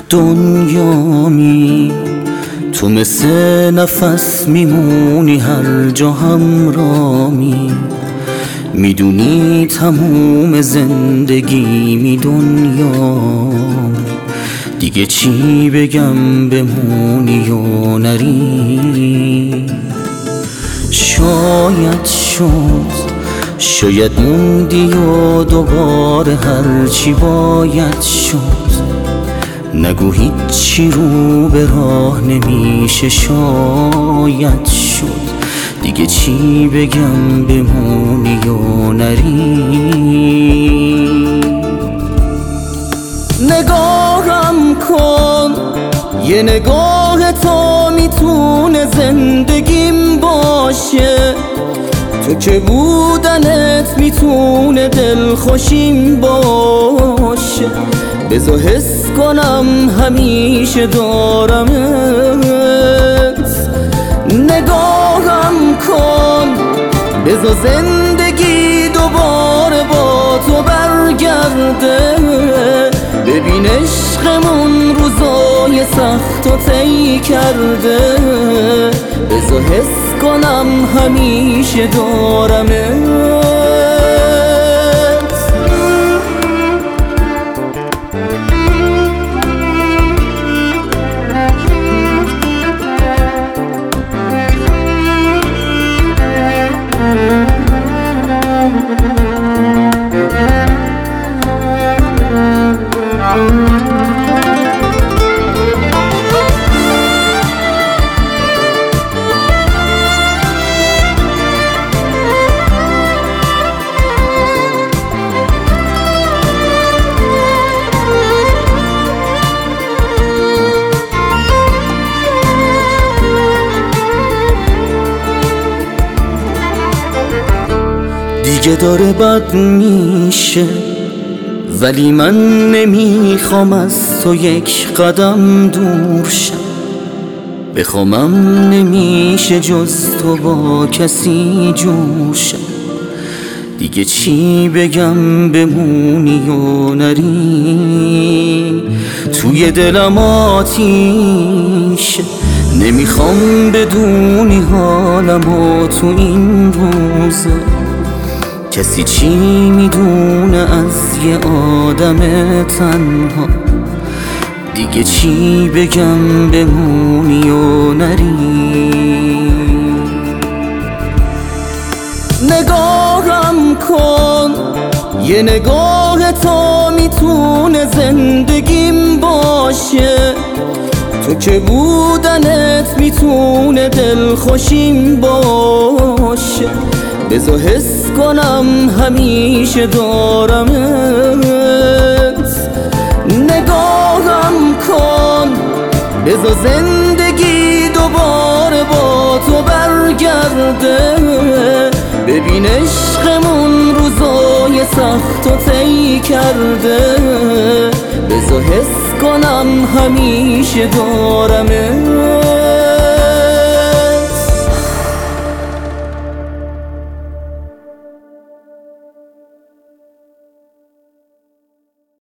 دنیامی تو مثل نفس میمونی هر جا همرامی، میدونی تموم زندگیمی دنیامی، دیگه چی بگم بمونی و نری. شاید موندی و دوباره هرچی باید شد، نگو هیچی رو به راه نمیشه شاید شد، دیگه چی بگم بمونی و نری. نگاهم کن یه نگاه تو میتونه زندگیم باشه، تو که بودنت میتونه دلخوشیم باشه، بذار حس کنم همیشه دارمت. نگاهم کن بذار زندگی دوباره با تو برگرده، ببین عشقمون روزای سخت و طی کرده، بذار حس کنم همیشه دارمت. دیگه داره بد میشه ولی من نمیخوام از تو یک قدم دور شم، بخوامم نمیشه جز تو با کسی جور شم، دیگه چی بگم بمونی و نری. توی دلم آتیشه نمیخوام بدونی حالم و تو این روزا، کسی چی میدونه از یه آدم تنها، دیگه چی بگم بمونی و نری. نگاهم کن یه نگاه تو میتونه زندگیم باشه، تو که بودنت میتونه دلخوشیم باشه، بذار حس کنم همیشه دارمت. نگاهم کن بذار زندگی دوباره با تو برگرده، ببین عشقمون روزای سخت و طی کرده، بذار حس کنم همیشه دارمت.